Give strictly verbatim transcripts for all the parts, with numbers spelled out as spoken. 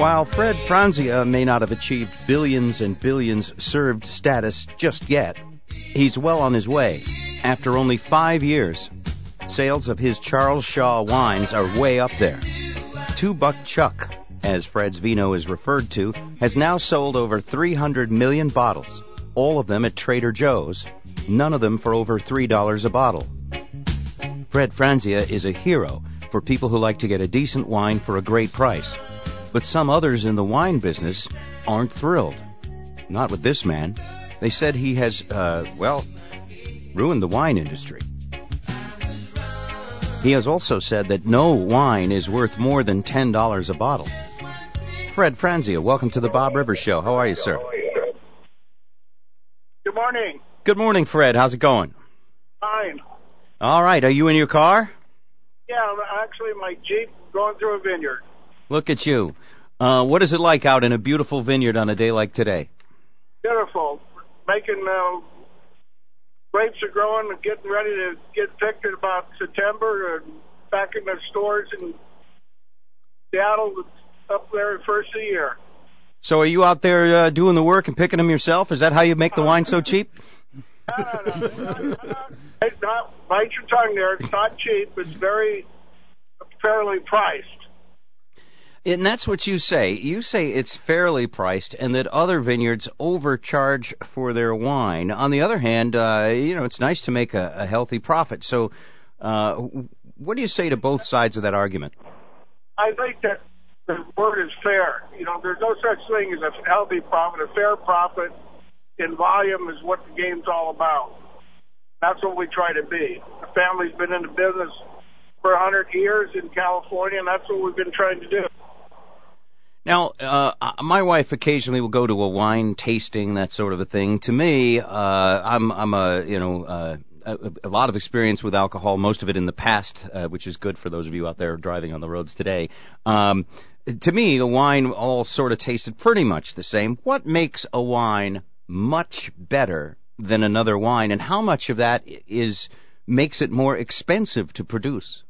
While Fred Franzia may not have achieved billions and billions served status just yet, he's well on his way. After only five years, sales of his Charles Shaw wines are way up there. Two Buck Chuck, as Fred's Vino is referred to, has now sold over three hundred million bottles, all of them at Trader Joe's, none of them for over three dollars a bottle. Fred Franzia is a hero for people who like to get a decent wine for a great price. But some others in the wine business aren't thrilled. Not with this man. They said he has, uh, well, ruined the wine industry. He has also said that no wine is worth more than ten dollars a bottle. Fred Franzia, welcome to the Bob Rivers Show. How are you, sir? Good morning. Good morning, Fred. How's it going? Fine. All right. Are you in your car? Yeah, I'm actually in my Jeep going through a vineyard. Look at you. Uh, what is it like out in a beautiful vineyard on a day like today? Beautiful. Making, uh, grapes are growing and getting ready to get picked in about September and back in the stores in Seattle up there first of the year. So are you out there uh, doing the work and picking them yourself? Is that how you make the wine so cheap? No, no, no. Not, not, it's not, bite your tongue there. It's not cheap. It's very fairly priced. And that's what you say. You say it's fairly priced and that other vineyards overcharge for their wine. On the other hand, uh, you know, it's nice to make a, a healthy profit. So uh, what do you say to both sides of that argument? I think that the word is fair. You know, there's no such thing as a healthy profit. A fair profit in volume is what the game's all about. That's what we try to be. The family's been in the business for one hundred years in California, and that's what we've been trying to do. Now, uh, my wife occasionally will go to a wine tasting, that sort of a thing. To me, uh, I'm, I'm a, you know, uh, a, a lot of experience with alcohol, most of it in the past, uh, which is good for those of you out there driving on the roads today. Um, to me, the wine all sort of tasted pretty much the same. What makes a wine much better than another wine, and how much of that is makes it more expensive to produce?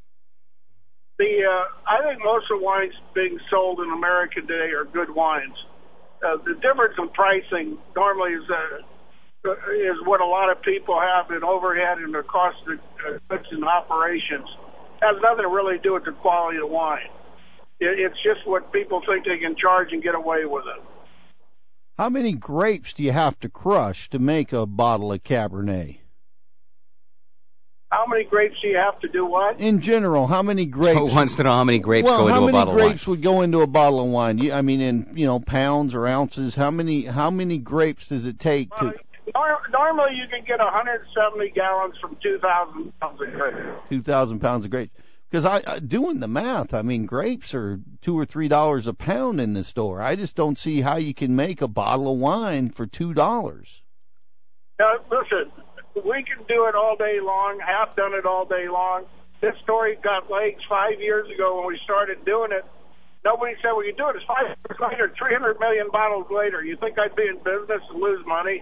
The uh, I think most of the wines being sold in America today are good wines. Uh, the difference in pricing normally is uh, is what a lot of people have in overhead and the cost of uh, goods and operations. It has nothing to really do with the quality of the wine. It, it's just what people think they can charge and get away with it. How many grapes do you have to crush to make a bottle of Cabernet? How many grapes do you have to do what? In general, how many grapes? Who wants to know how many grapes well, go into a bottle of wine? How many grapes would go into a bottle of wine? You, I mean, in you know pounds or ounces. How many how many grapes does it take well, to? Normally, you can get one hundred seventy gallons from two thousand pounds of grapes. Two thousand pounds of grapes. Because I, I doing the math, I mean, grapes are two or three dollars a pound in the store. I just don't see how you can make a bottle of wine for two dollars. Now, listen. We can do it all day long, have done it all day long. This story got legs five years ago when we started doing it. Nobody said we could do it. It's five years later, three hundred million bottles later. You think I'd be in business and lose money?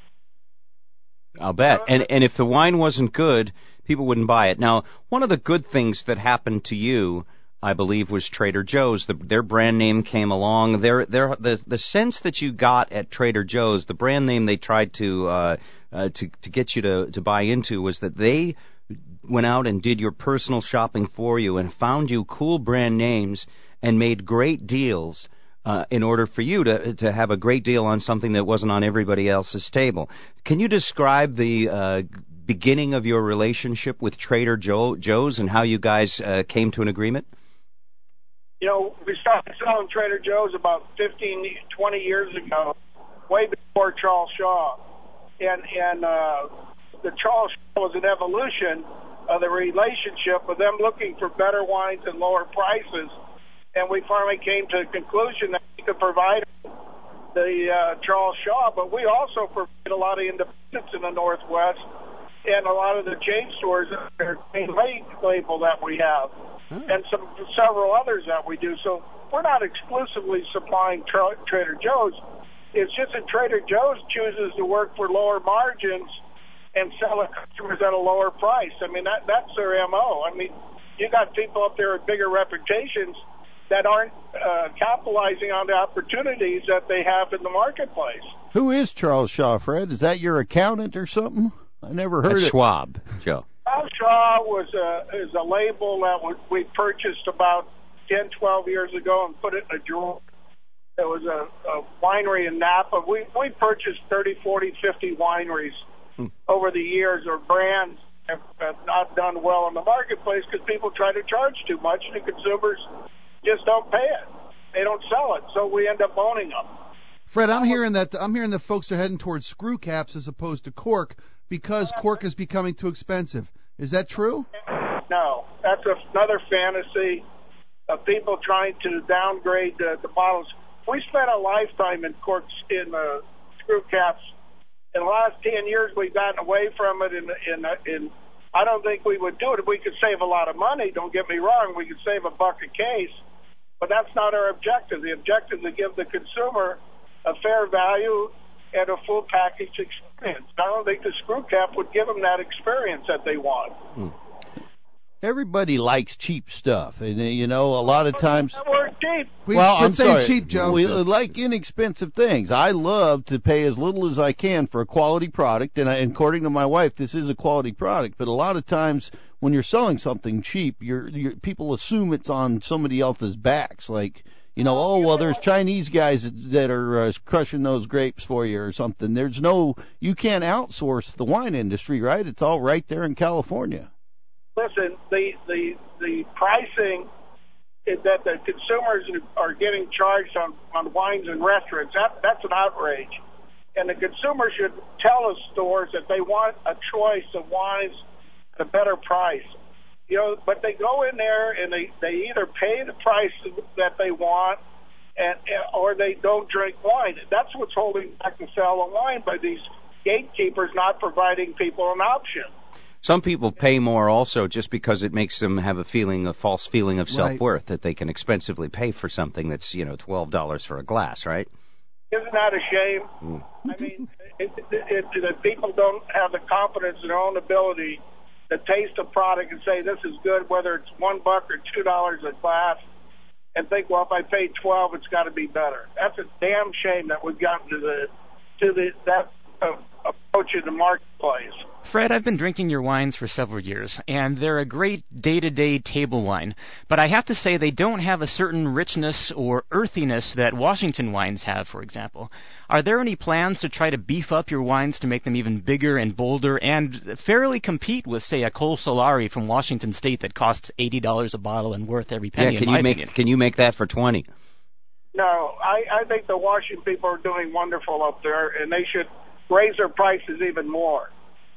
I'll bet. And and if the wine wasn't good, people wouldn't buy it. Now, one of the good things that happened to you, I believe, was Trader Joe's. The, their brand name came along. Their, their, the, the sense that you got at Trader Joe's, the brand name they tried to uh, uh, to, to get you to, to buy into, was that they went out and did your personal shopping for you and found you cool brand names and made great deals uh, in order for you to to have a great deal on something that wasn't on everybody else's table. Can you describe the uh, beginning of your relationship with Trader Joe, Joe's and how you guys uh, came to an agreement? You know, we started selling Trader Joe's about fifteen, twenty years ago, way before Charles Shaw. And, and uh, the Charles Shaw was an evolution of the relationship with them looking for better wines and lower prices. And we finally came to the conclusion that we could provide the uh, Charles Shaw, but we also provide a lot of independents in the Northwest and a lot of the chain stores that are chain label that we have. And some several others that we do. So we're not exclusively supplying tra- Trader Joe's. It's just that Trader Joe's chooses to work for lower margins and sell to customers at a lower price. I mean, that that's their M O. I mean, you got people up there with bigger reputations that aren't uh, capitalizing on the opportunities that they have in the marketplace. Who is Charles Shaw, Fred? Is that your accountant or something? I never heard That's it. Schwab, Joe. Charles Shaw was a, is a label that we purchased about ten, twelve years ago and put it in a drawer. It was a, a winery in Napa. We, we purchased thirty, forty, fifty wineries hmm. over the years, or brands have, have not done well in the marketplace because people try to charge too much and the consumers just don't pay it. They don't sell it, so we end up owning them. Fred, I'm hearing that I'm hearing that folks are heading towards screw caps as opposed to cork because cork is becoming too expensive. Is that true? No, that's another fantasy of people trying to downgrade the, the bottles. We spent a lifetime in corks in uh, screw caps. In the last ten years, we've gotten away from it. In, in, in I don't think we would do it if we could save a lot of money. Don't get me wrong; we could save a buck a case, but that's not our objective. The objective is to give the consumer a fair value and a full package experience. I don't think the screw cap would give them that experience that they want. Hmm. Everybody likes cheap stuff, and you know, a lot of times. We're cheap. We, well, I'm sorry. cheap, Joe. We like inexpensive things. I love to pay as little as I can for a quality product, and, I, and according to my wife, this is a quality product. But a lot of times, when you're selling something cheap, you're, you're people assume it's on somebody else's backs, like. You know, oh, well, there's Chinese guys that are uh, crushing those grapes for you or something. There's no, you can't outsource the wine industry, right? It's all right there in California. Listen, the the the pricing that the consumers are getting charged on, on wines and restaurants, that that's an outrage. And the consumer should tell the stores that they want a choice of wines at a better price. You know, but they go in there and they, they either pay the price that they want and, or they don't drink wine. That's what's holding back the sale of wine, by these gatekeepers not providing people an option. Some people pay more also just because it makes them have a feeling, a false feeling of self-worth, right, that they can expensively pay for something that's, you know, twelve dollars for a glass, right? Isn't that a shame? Mm. I mean, it, it, it, it, people don't have the confidence in their own ability to taste a product and say this is good, whether it's one buck or two dollars a glass, and think, well, if I pay twelve, it's got to be better. That's a damn shame that we've gotten to the to the that uh, approach in the marketplace. Fred, I've been drinking your wines for several years, and they're a great day-to-day table wine. But I have to say they don't have a certain richness or earthiness that Washington wines have, for example. Are there any plans to try to beef up your wines to make them even bigger and bolder and fairly compete with, say, a Col Solari from Washington State that costs eighty dollars a bottle and worth every penny, yeah, can in my you make, opinion? Can you make that for twenty? No, I, I think the Washington people are doing wonderful up there, and they should raise their prices even more.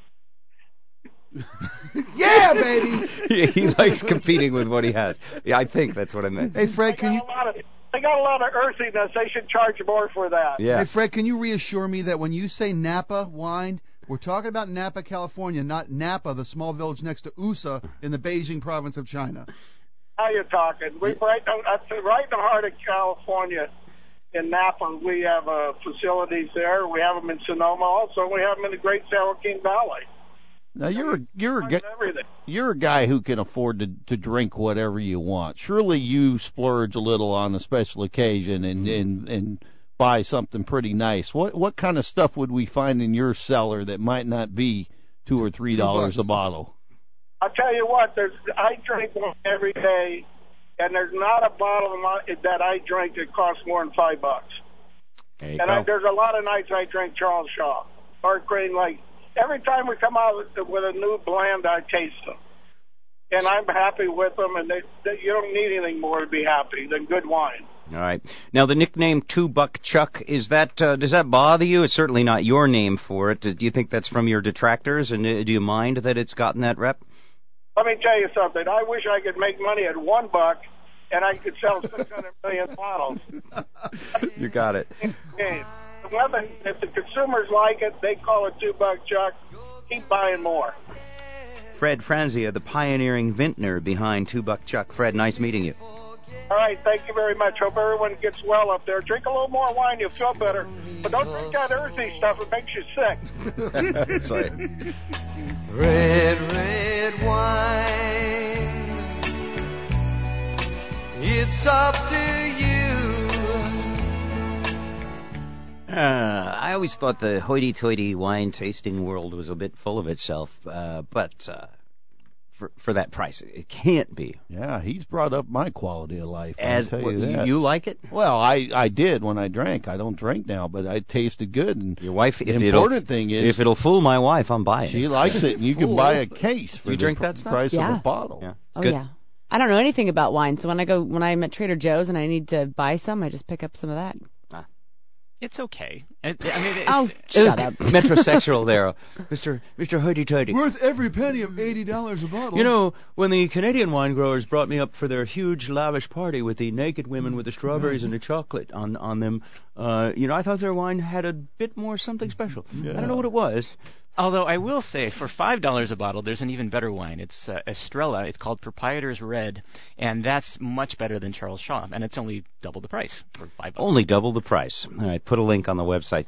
Yeah, baby. Yeah, he likes competing with what he has. Yeah, I think that's what I meant. Hey, Fred, can you? Of, they got a lot of earthiness. They should charge more for that. Yeah. Hey, Fred, can you reassure me that when you say Napa wine, we're talking about Napa, California, not Napa, the small village next to U S A in the Beijing province of China? Now you're talking. We're right, right in the heart of California. In Napa, we have uh, facilities there. We have them in Sonoma also. We have them in the Great San Joaquin Valley. Now you're a, you're a, you're a guy who can afford to to drink whatever you want. Surely you splurge a little on a special occasion and and, and buy something pretty nice. What what kind of stuff would we find in your cellar that might not be two or three dollars a bottle? I'll tell you what. There's I drink one every day, and there's not a bottle that I drink that costs more than five bucks. There you and go. I, there's a lot of nights I drink Charles Shaw, Dark Green Lake. Every time we come out with, with a new blend, I taste them. And I'm happy with them, and they, they, you don't need anything more to be happy than good wine. All right. Now, the nickname Two Buck Chuck, is that uh, does that bother you? It's certainly not your name for it. Do you think that's from your detractors, and uh, do you mind that it's gotten that rep? Let me tell you something. I wish I could make money at one buck, and I could sell six hundred million bottles. You got it. Whether, if the consumers like it, they call it Two Buck Chuck. Keep buying more. Fred Franzia, the pioneering vintner behind Two Buck Chuck. Fred, nice meeting you. All right, thank you very much. Hope everyone gets well up there. Drink a little more wine, you'll feel better. But don't drink that earthy stuff; it makes you sick. That's right. Red, red wine. It's up always thought the hoity-toity wine tasting world was a bit full of itself, uh, but uh, for for that price, it can't be. Yeah, he's brought up my quality of life. As I'll tell well, you that. you like it? Well, I I did when I drank. I don't drink now, but I tasted good. And Your wife. the If important it'll, thing is, if it'll fool my wife, I'm buying she it. likes it, and you can buy a case for you the drink pr- that stuff? price Yeah. of a bottle. Yeah. It's Oh good. yeah. I don't know anything about wine, so when I go when I'm at Trader Joe's and I need to buy some, I just pick up some of that. It's okay. It, I mean, it's, Oh, shut up. Metrosexual there, Mister Mister Hoity-toity. Worth every penny of eighty dollars a bottle. You know, when the Canadian wine growers brought me up for their huge, lavish party with the naked women with the strawberries and the chocolate on on them, uh, you know, I thought their wine had a bit more something special. I don't know what it was. Although I will say, for five dollars a bottle, there's an even better wine. It's uh, Estrella. It's called Proprietor's Red, and that's much better than Charles Shaw, and it's only double the price for five bucks. Only double the price. All right, put a link on the website.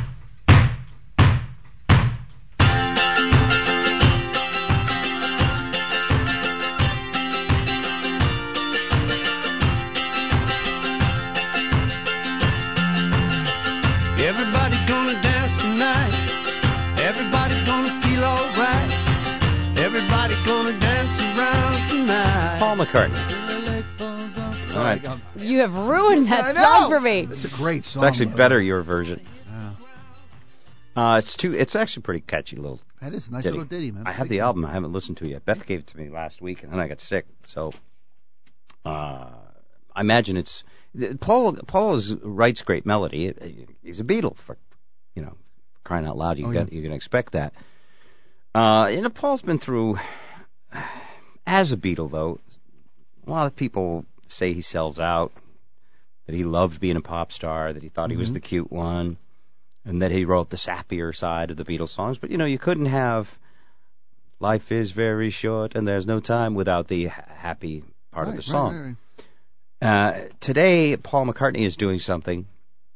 Everybody gonna dance tonight. Everybody gonna feel alright. Everybody gonna dance around tonight. Paul McCartney. All right. You have ruined I that know. song for me. It's a great It's song. actually by the better way. your version. Yeah. Uh, it's too. It's actually pretty catchy little. That is a nice ditty. little ditty, man. I have the album. I haven't listened to it yet. Beth gave it to me last week, and then I got sick. So, uh, I imagine it's Paul. Paul is, writes great melody. He's a Beatle for, you know, crying out loud. You Oh, got yeah. you can expect that. Uh, you know, Paul's been through. As a Beatle, though, a lot of people say he sells out. That he loved being a pop star. That he thought he was the cute one. And that he wrote the sappier side of the Beatles songs. But, you know, you couldn't have Life is Very Short and There's No Time without the ha- happy part Right, of the right, song. right, right. Uh, today, Paul McCartney is doing something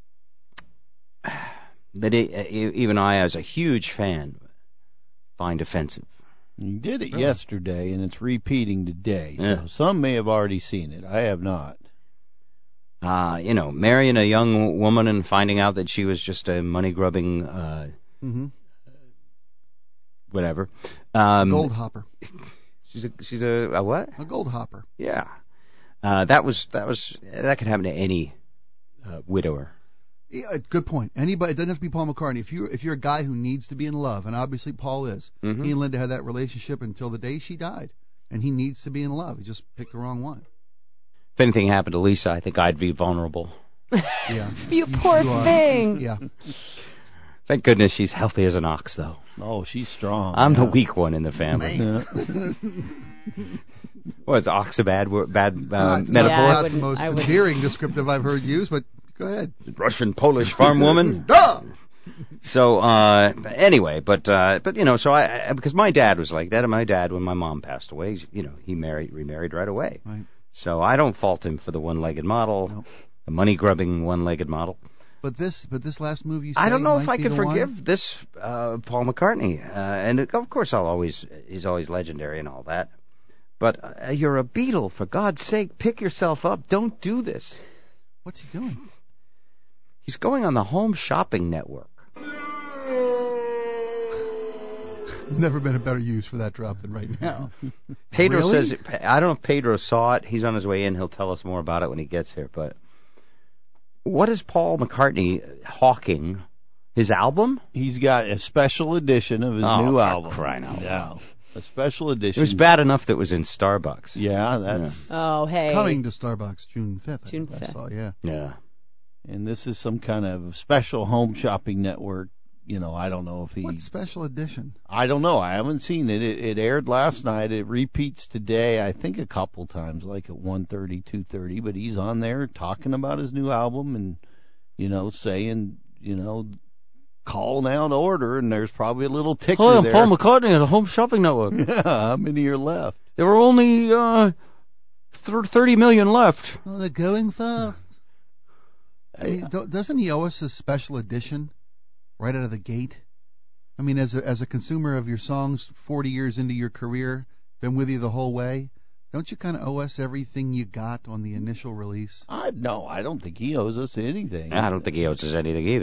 that he, uh, even I, as a huge fan, find offensive. You did it Really? yesterday, and it's repeating today. Yeah. So some may have already seen it. I have not. Uh, you know, marrying a young woman and finding out that she was just a money-grubbing, uh, Mm-hmm. whatever. Um, Gold hopper. She's a, she's a, a what? A gold hopper. Yeah, uh, that was that was that could happen to any uh, widower. Yeah, good point. Anybody, it doesn't have to be Paul McCartney. If you if you're a guy who needs to be in love, and obviously Paul is, Mhm. he and Linda had that relationship until the day she died, and he needs to be in love. He just picked the wrong one. If anything happened to Lisa, I think I'd be vulnerable. Yeah. You poor are. thing. Yeah. Thank goodness she's healthy as an ox, though. Oh, she's strong. I'm the yeah. weak one in the family. Yeah. What is ox a bad word, bad uh, Not- metaphor? Yeah, I Not the wouldn't- most I wouldn't. endearing descriptive I've heard used, but go ahead. Russian Polish farm woman. Duh! So uh, anyway, but uh, but you know, so I, I because my dad was like that, and my dad when my mom passed away, you know, he married remarried right away. Right. So I don't fault him for the one-legged model, Nope. the money-grubbing one-legged model. But this, but this last move you say I don't know if might I be could the forgive one? this uh, Paul McCartney, uh, and of course I'll always he's always legendary and all that. But uh, you're a Beatle, for God's sake, pick yourself up. Don't do this. What's he doing? He's going on the Home Shopping Network. Never been a better use for that drop than right now. Pedro Really? says, I don't know if Pedro saw it. He's on his way in. He'll tell us more about it when he gets here. But what is Paul McCartney hawking? His album? He's got a special edition of his Oh, new for album. crying out Yeah. loud. A special edition. It was bad enough that it was in Starbucks. Yeah, that's Oh, hey. Coming to Starbucks June fifth. I June think I fifth. saw, yeah. Yeah. and this is some kind of special home shopping network. You know, I don't know if he. What special edition? I don't know. I haven't seen it. It, it aired last night. It repeats today. I think a couple times, like at one thirty, two thirty. But he's on there talking about his new album and, you know, saying, you know, call now to order. And there's probably a little ticker Hello, I'm there. Paul McCartney at the Home Shopping Network. Yeah, how many are left? There were only uh, th- thirty million left. Oh, they're going fast. I mean, do- doesn't he owe us a special edition right out of the gate? I mean, as a, as a consumer of your songs, forty years into your career, been with you the whole way, don't you kind of owe us everything you got on the initial release? I no, I don't think he owes us anything. I don't think he owes us anything either.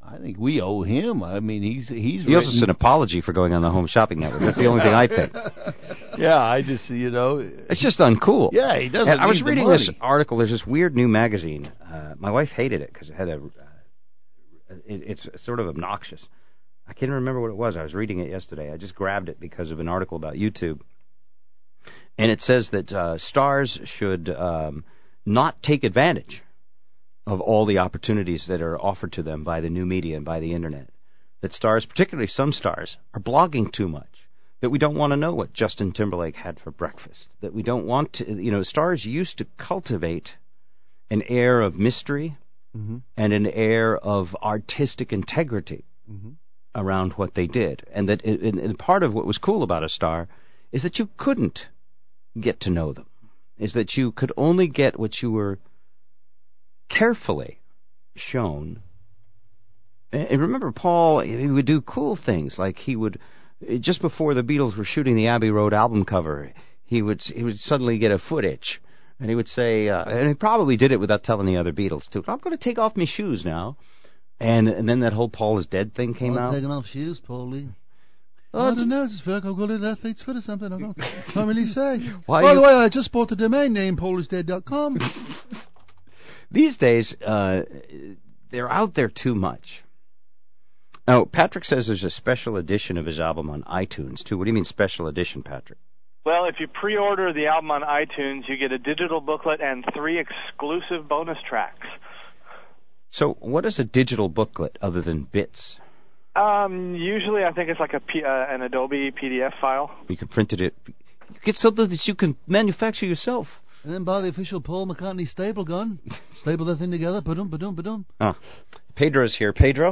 I think we owe him. I mean, he's he's. He owes us written- an apology for going on the Home Shopping Network. That's the only thing I think. Yeah, I just you know. It's just uncool. Yeah, he doesn't. And I was need the reading this money. article. There's this weird new magazine. Uh, my wife hated it because it had a. Uh, it, it's sort of obnoxious. I can't remember what it was. I was reading it yesterday. I just grabbed it because of an article about YouTube. And it says that uh, stars should um, not take advantage of all the opportunities that are offered to them by the new media and by the internet. That stars, particularly some stars, are blogging too much. That we don't want to know what Justin Timberlake had for breakfast. That we don't want to, you know, stars used to cultivate an air of mystery Mm-hmm. and an air of artistic integrity Mm-hmm. around what they did. And that it, and, and part of what was cool about a star is that you couldn't get to know them. Is that you could only get what you were carefully shown. And remember, Paul, he would do cool things, like he would, just before the Beatles were shooting the Abbey Road album cover, he would he would suddenly get a foot itch, and he would say, uh, and he probably did it without telling the other Beatles too. I'm going to take off my shoes now, and and then that whole Paul is dead thing came I'm out. taking off shoes, Paulie. Oh, I don't know. I just feel like I've got a left feet's foot or something. I don't- can't really say. Why By you- the way, I just bought the domain name paulisdead dot com. These days, uh, they're out there too much. Now, Patrick says there's a special edition of his album on iTunes, too. What do you mean special edition, Patrick? Well, if you pre-order the album on iTunes, you get a digital booklet and three exclusive bonus tracks. So what is a digital booklet other than bits? Um, usually, I think it's like a P, uh, an Adobe P D F file. You can print it. You get something that you can manufacture yourself. And then buy the official Paul McCartney staple gun. Staple that thing together. Ba-dum, ba-dum, ba-dum. Ah, Pedro's here. Pedro?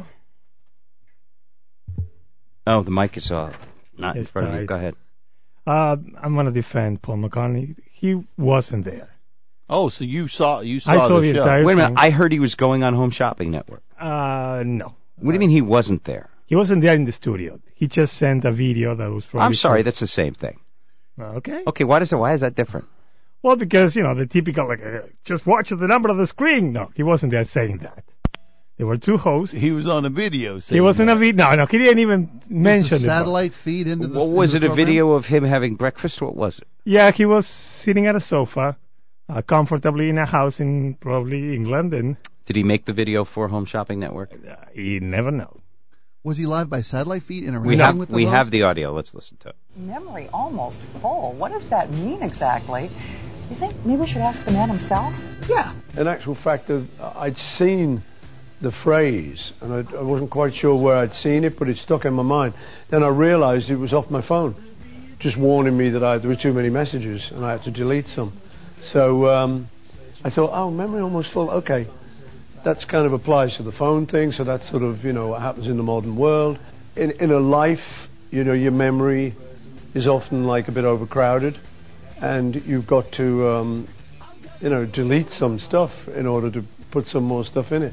Oh, the mic is uh, not in It's front of you. died. Go ahead. Uh, I'm going to defend Paul McCartney. He wasn't there. Oh, so you saw you saw, I saw the the show. entire Wait a minute. thing. I heard he was going on Home Shopping Network. Uh, no. What do you mean he wasn't there? He wasn't there in the studio. He just sent a video that was from. I'm his sorry. phone. That's the same thing. Okay. Okay. Why does it? Why is that different? Well, because, you know, the typical, like, uh, just watch the number of the screen. No, he wasn't there saying that. There were two hosts. He was on a video. He wasn't a video. No, no, he didn't even There's mention a it. satellite feed into the. What was into it? the A program? video of him having breakfast? What was it? Yeah, he was sitting at a sofa, uh, comfortably in a house in probably England, and Did he make the video for Home Shopping Network? uh, you never know. Was he live by satellite feed interacting We have with the we host? have the audio. Let's listen to it. Memory almost full. What does that mean exactly? You think maybe we should ask the man himself? Yeah. In actual fact, uh, I'd seen the phrase, and I, I wasn't quite sure where I'd seen it, but it stuck in my mind. Then I realized it was off my phone, just warning me that I, there were too many messages and I had to delete some. So um, I thought, oh, memory almost full. Okay, that's kind of applies to the phone thing. So that's sort of, you know, what happens in the modern world. In in a life, you know, your memory is often like a bit overcrowded, and you've got to, um, you know, delete some stuff in order to put some more stuff in it.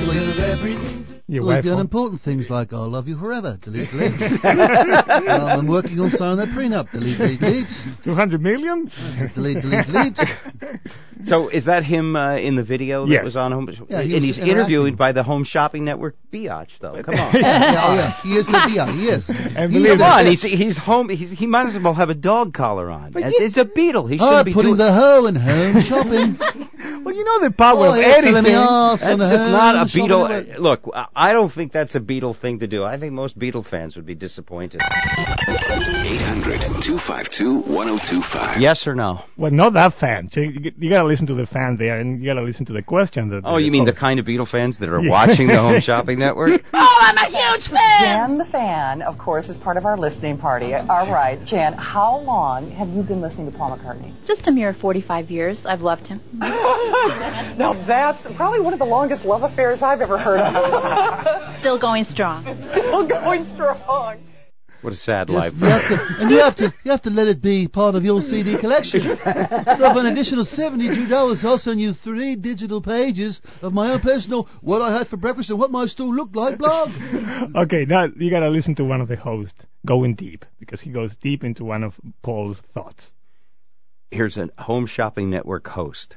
Your like wife the won't- unimportant things like "I'll love you forever." Delete, delete. um, I'm working on signing that prenup. Delete, delete, delete. two hundred million? Delete, delete, delete. So is that him uh, in the video that Yes. was on Home? Yeah, he and was he's interacting. interviewed by the Home Shopping Network biatch, though. Come on. yeah, oh, yeah. He is the yeah, he is. And He's believe Come the- on, he's he's home. He's, he might as well have a dog collar on. It's a Beatle. He Oh, shouldn't be putting doing. the hoe in home shopping. Well, you know the power Oh, of yeah, so let me editing. ask on That's the just not a home shopping Beatle. network. Look, I- I don't think that's a Beatle thing to do. I think most Beatle fans would be disappointed. eight hundred, two five two, one oh two five. Yes or no? Well, not that fan. So you, you gotta listen to the fan there, and you gotta listen to the question that. Oh, you mean the kind of Beatle fans that are Yeah. watching the Home Shopping Network? Oh, I'm a huge fan! Jan the fan, of course, is part of our listening party. All right, Jan, how long have you been listening to Paul McCartney? Just a mere forty-five years. I've loved him. Now, that's probably one of the longest love affairs I've ever heard of. Still going strong. Still going strong. What a sad Yes, life. you have to, and you have to you have to let it be part of your C D collection. So for an additional seventy-two dollars, I'll send you three digital pages of my own personal "What I Had for Breakfast and What My Stool Looked Like" blog. Okay, now you gotta listen to one of the hosts going deep, because he goes deep into one of Paul's thoughts. Here's a Home Shopping Network host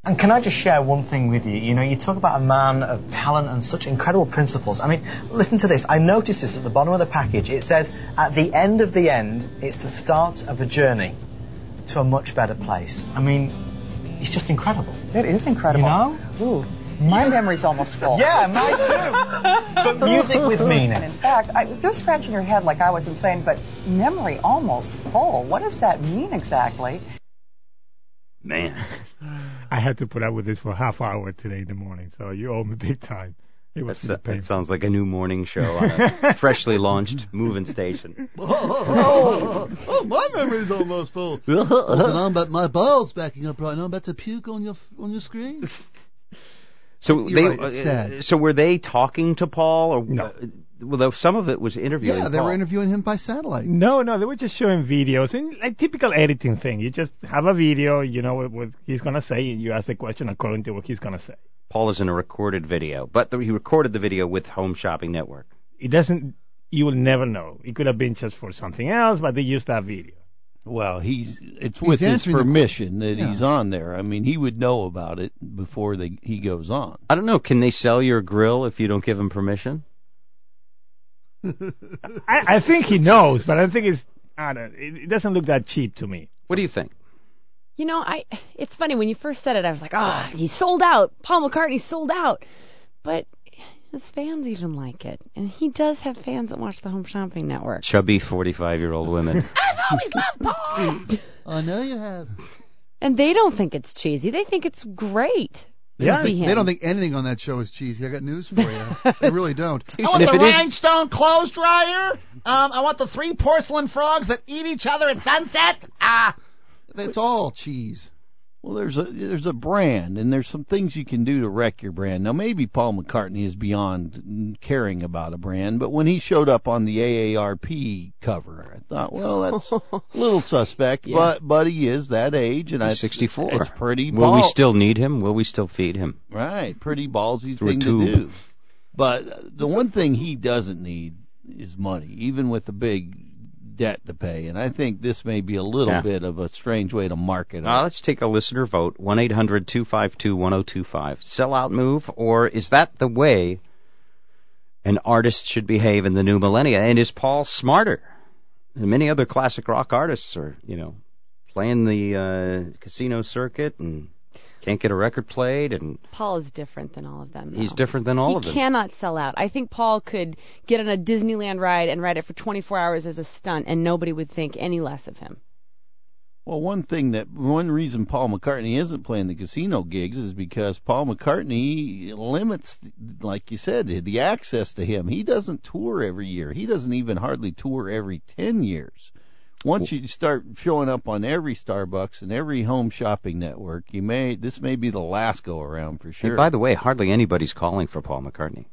And can I just share one thing with you? You know, you talk about a man of talent and such incredible principles. I mean, listen to this. I noticed this at the bottom of the package. It says, at the end of the end, it's the start of a journey to a much better place. I mean, it's just incredible. It is incredible. You know? Ooh. My memory's almost full. Yeah, mine too. But music with meaning. And in fact, I, you're scratching your head like I was insane, but memory almost full. What does that mean exactly? Man. I had to put up with this for a half hour today in the morning, so you owe me big time. It was That's a, that sounds like a new morning show on a freshly launched moving station. Oh, oh, oh, oh, my memory's almost full. I'm about my balls backing up right now. I'm about to puke on your on your screen. So You're they, right, it's sad. uh, so were they talking to Paul, or No. uh, well, though some of it was interviewing. Yeah, they Paul. were interviewing him by satellite. No, no, they were just showing videos and like typical editing thing. You just have a video, you know what, what he's gonna say, and you ask the question according to what he's gonna say. Paul is in a recorded video, but the, he recorded the video with Home Shopping Network. It doesn't. You will never know. It could have been just for something else, but they used that video. Well, he's it's He's with his answering the- permission that Yeah. he's on there. I mean, he would know about it before they, he goes on. I don't know. Can they sell your grill if you don't give them permission? I, I think he knows, but I think it's. I don't. It, it doesn't look that cheap to me. What do you think? You know, I. It's funny when you first said it. I was like, ah, oh, he's sold out. Paul McCartney's sold out. But his fans even like it, and he does have fans that watch the Home Shopping Network. Chubby forty-five-year-old women. I've always loved Paul. I know you have. And they don't think it's cheesy. They think it's great. Yeah, to they, see him. they don't think anything on that show is cheesy. I got news for you. They really don't. I want the rhinestone clothes dryer. Um, I want the three porcelain frogs that eat each other at sunset. Ah, That's all cheese. Well, there's a there's a brand, and there's some things you can do to wreck your brand. Now, maybe Paul McCartney is beyond caring about a brand, but when he showed up on the A A R P cover, I thought, well, that's a little suspect, Yeah. but but he is that age, and I He's sixty-four. It's pretty. Will we ball- still need him? Will we still feed him? Right, pretty ballsy Through a thing to tube. do. But the one thing he doesn't need is money, even with the big debt to pay. And I think this may be a little Yeah. bit of a strange way to market it. Uh, let's take a listener vote. one eight hundred two five two one oh two five. Sellout move, or is that the way an artist should behave in the new millennia? And is Paul smarter? And many other classic rock artists are, you know, playing the uh, casino circuit and can't get a record played, and Paul is different than all of them. he's though. different than all he of them. He cannot sell out. I think Paul could get on a Disneyland ride and ride it for twenty-four hours as a stunt, and nobody would think any less of him. Well, one thing that one reason Paul McCartney isn't playing the casino gigs is because Paul McCartney limits, like you said, the access to him. He doesn't tour every year. He doesn't even hardly tour every ten years. Once you start showing up on every Starbucks and every Home Shopping Network, you may this may be the last go around for sure. And by the way, hardly anybody's calling for Paul McCartney.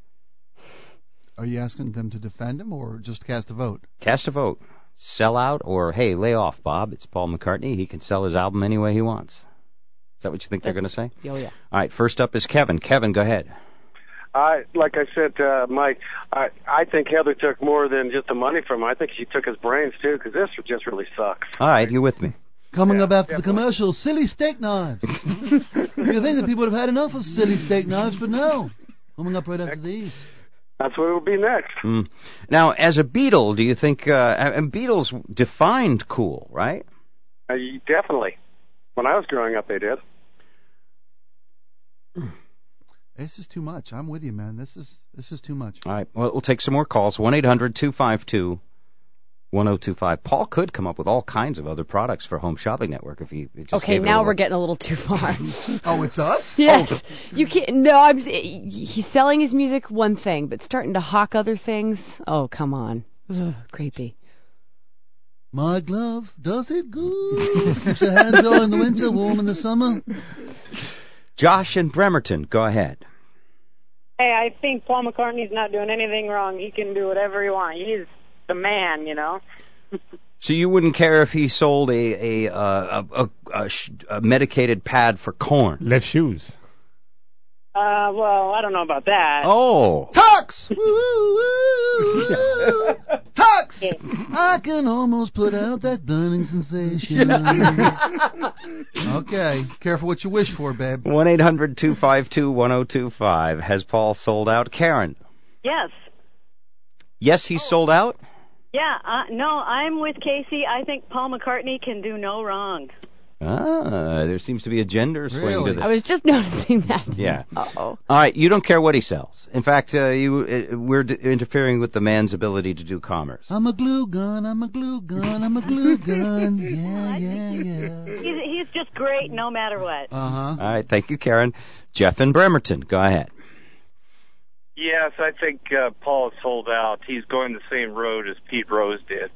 Are you asking them to defend him or just cast a vote? Cast a vote. Sell out, or hey, lay off, Bob. It's Paul McCartney. He can sell his album any way he wants. Is that what you think they're going to say? Oh, yeah. All right, first up is Kevin. Kevin, go ahead. I, like I said, uh, Mike, I, I think Heather took more than just the money from him. I think she took his brains, too, because this just really sucks. All right, you with me? Coming up after the commercial, silly steak knives. You think that people would have had enough of silly steak knives, but no. Coming up right after these. That's what it will be next. Mm. Now, as a Beatle, do you think, uh, and Beatles defined cool, right? Uh, you- definitely. When I was growing up, they did. This is too much. I'm with you, man. This is this is too much. All right, well, we'll take some more calls. one eight hundred two five two one oh two five. Paul could come up with all kinds of other products for Home Shopping Network if he if he just Okay, gave it a now little- we're getting a little too far. Oh, it's us? Yes. You can't. No, I'm. s- He's selling his music one thing, but starting to hawk other things. Oh, come on. Ugh, creepy. My glove does it good. Keeps your hands dry in the winter, warm in the summer. Josh and Bremerton, go ahead. Hey, I think Paul McCartney's not doing anything wrong. He can do whatever he wants. He's the man, you know. So you wouldn't care if he sold a a, uh, a, a, a, sh- a medicated pad for corn? Left shoes. Uh, well, I don't know about that. Oh. Tux! Tux! I can almost put out that burning sensation. Okay, careful what you wish for, babe. one eight hundred two five two one oh two five. Has Paul sold out? Karen? Yes. Yes, he's sold out? Yeah, uh, no, I'm with Casey. I think Paul McCartney can do no wrong. Ah, there seems to be a gender swing Really? to this. I was just noticing that. Yeah. Uh-oh. All right, you don't care what he sells. In fact, uh, you uh, we're d- interfering with the man's ability to do commerce. I'm a glue gun, I'm a glue gun, I'm a glue gun. Yeah, yeah, yeah. He's, he's just great no matter what. Uh-huh. All right, thank you, Karen. Jeff in Bremerton, go ahead. Yes, I think uh, Paul is sold out. He's going the same road as Pete Rose did.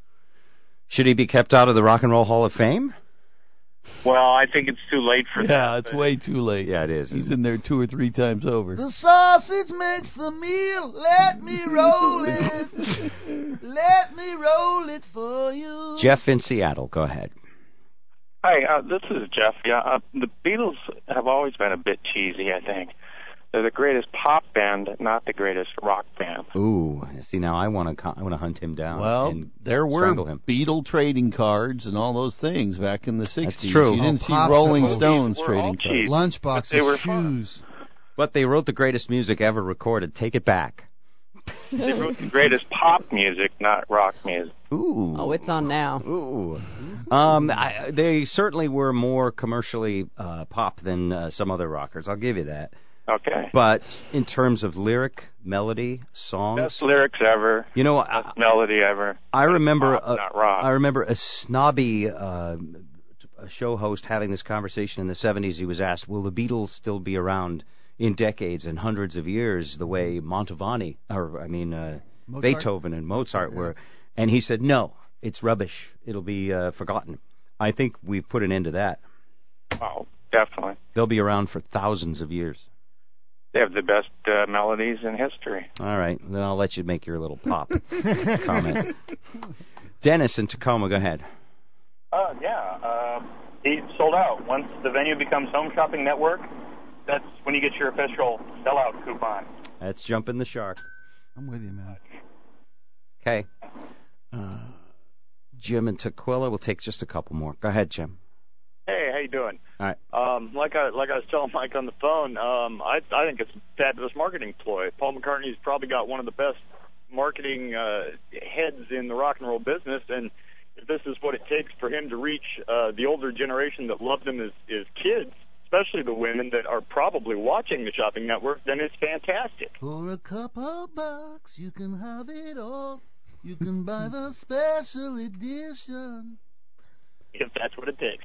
Should he be kept out of the Rock and Roll Hall of Fame? Well, I think it's too late for that. Yeah, it's way too late. Yeah, it is. He's in there two or three times over. The sausage makes the meal. Let me roll it. Let me roll it for you. Jeff in Seattle, go ahead. Hi, uh, this is Jeff. Yeah, uh, the Beatles have always been a bit cheesy, I think. They're the greatest pop band, not the greatest rock band. Ooh, see now I want to I want to hunt him down. Well, and there were strangle him. Beatle trading cards and all those things back in the sixties. That's true. You didn't Oh, see popsicles. Rolling Stones We're trading all cards. cheap. Lunchboxes, They were shoes. But they wrote the greatest music ever recorded. Take it back. They wrote the greatest pop music, not rock music. Ooh. Oh, it's on now. Ooh. Um, I, they certainly were more commercially uh, pop than uh, some other rockers. I'll give you that. Okay. But in terms of lyric, melody, songs, Best lyrics ever. you know, Best I, melody ever. I remember Pop, a, not rock. I remember a snobby uh, a show host having this conversation in the seventies. He was asked, "Will the Beatles still be around in decades and hundreds of years, the way Mantovani, or I mean uh, Mozart? Beethoven and Mozart were?" And he said, "No, it's rubbish. It'll be uh, forgotten." I think we've put an end to that. Oh, definitely. They'll be around for thousands of years. They have the best uh, melodies in history. All right, then I'll let you make your little pop comment. Dennis in Tacoma, go ahead. Uh, yeah, uh, he sold out. Once the venue becomes Home Shopping Network, that's when you get your official sellout coupon. That's jumping the shark. I'm with you, man. Okay. Uh, Jim in Tequila, we'll take just a couple more. Go ahead, Jim. Hey, how you doing? All right. Um, like I like I was telling Mike on the phone, um, I I think it's a fabulous marketing ploy. Paul McCartney's probably got one of the best marketing uh, heads in the rock and roll business, and if this is what it takes for him to reach uh, the older generation that loved him as, as kids, especially the women that are probably watching the Shopping Network, then it's fantastic. For a couple bucks, you can have it all. You can buy the special edition. If that's what it takes.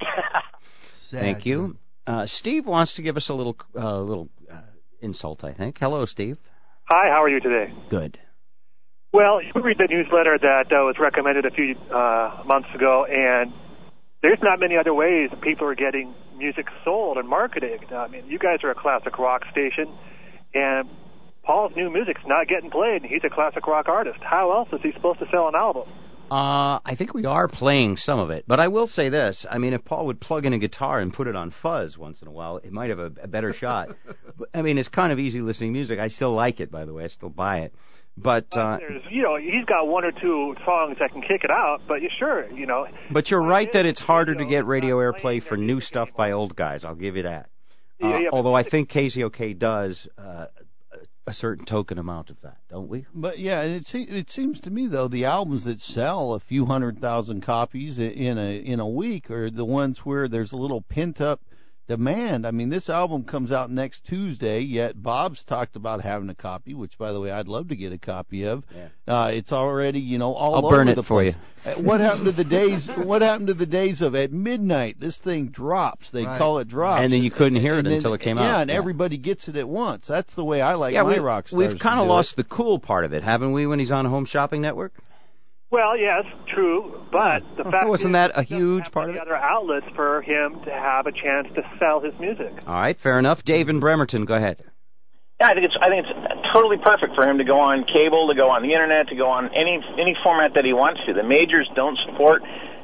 Thank you. Uh, Steve wants to give us a little uh, little uh, insult, I think. Hello, Steve. Hi, how are you today? Good. Well, you read the newsletter that uh, was recommended a few uh, months ago, and there's not many other ways people are getting music sold and marketed. I mean, you guys are a classic rock station, and Paul's new music's not getting played, and he's a classic rock artist. How else is he supposed to sell an album? Uh, I think we are playing some of it, but I will say this. I mean, if Paul would plug in a guitar and put it on fuzz once in a while, it might have a, a better shot. But, I mean, it's kind of easy listening music. I still like it, by the way. I still buy it. But, uh, There's, you know, he's got one or two songs that can kick it out, but you sure, you know. but you're right that it's harder to get radio airplay for new stuff by old guys. I'll give you that. Uh, Yeah, yeah, but- although I think K Z O K does uh, a certain token amount of that, don't we? But yeah, and it se- it seems to me though the albums that sell a few hundred thousand copies i- in a in a week are the ones where there's a little pent up demand. I mean, this album comes out next Tuesday, yet Bob's talked about having a copy, which by the way I'd love to get a copy of. Yeah. Uh, it's already, you know, all I'll over burn it the for place. you. Uh, What happened to the days? What happened to the days of at midnight this thing drops? They Right. call it drops, And then you couldn't hear it And then- until it came yeah, out. and Yeah. everybody gets it at once. That's the way I like yeah, my we, rock stars. we've kind to of do lost it. the cool part of it, haven't we, when he's on Home Shopping Network? Well, yes, true, but the fact Wasn't is, that a he doesn't huge have part of many it? other outlets for him to have a chance to sell his music. All right, fair enough. Dave in Bremerton, go ahead. Yeah, I think it's I think it's totally perfect for him to go on cable, to go on the internet, to go on any any format that he wants to. The majors don't support